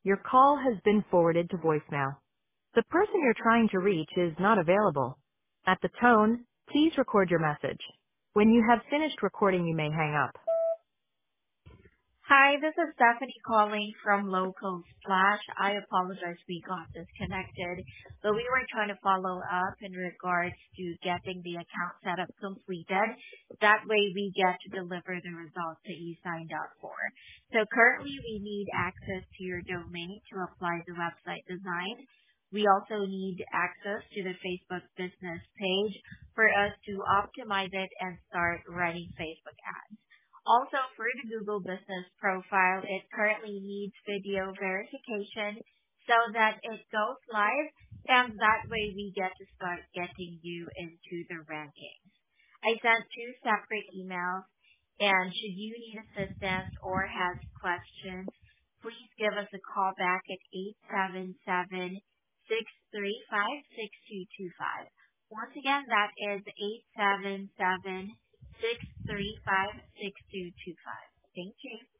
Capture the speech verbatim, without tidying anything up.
Your call has been forwarded to voicemail. The person you're trying to reach is not available. At the tone, please record your message. When you have finished recording, you may hang up. Hi, this is Stephanie calling from Local Splash. I apologize we got disconnected, but we were trying to follow up in regards to getting the account setup completed. That way we get to deliver the results that you signed up for. So currently we need access to your domain to apply the website design. We also need access to the Facebook business page for us to optimize it and start running Facebook ads. Also, for the Google Business Profile, it currently needs video verification so that it goes live, and that way we get to start getting you into the rankings. I sent two separate emails, and should you need assistance or have questions, please give us a call back at eight seven seven, six three five, six two two five. Once again, that is eight seven seven, six three five, six two two five. Thank you.